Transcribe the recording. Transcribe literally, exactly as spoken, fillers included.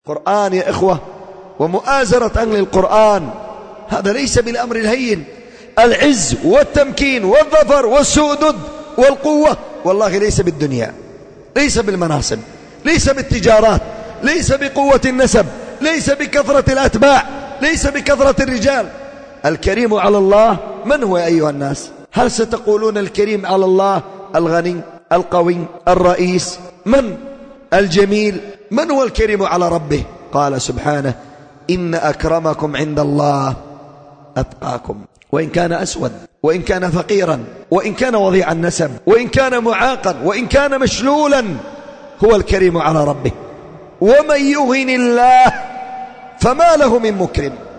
قرآن يا إخوة ومؤازرة أهل القرآن هذا ليس بالأمر الهين. العز والتمكين والظفر والسؤدد والقوة والله ليس بالدنيا، ليس بالمناصب، ليس بالتجارات، ليس بقوة النسب، ليس بكثرة الأتباع، ليس بكثرة الرجال. الكريم على الله من هو يا أيها الناس؟ هل ستقولون الكريم على الله الغني القوي الرئيس؟ من الجميل؟ من هو الكريم على ربه؟ قال سبحانه إن أكرمكم عند الله أتقاكم. وإن كان أسود، وإن كان فقيرا، وإن كان وضيع النسب، وإن كان معاقا، وإن كان مشلولا، هو الكريم على ربه. ومن يهن الله فما له من مكرم.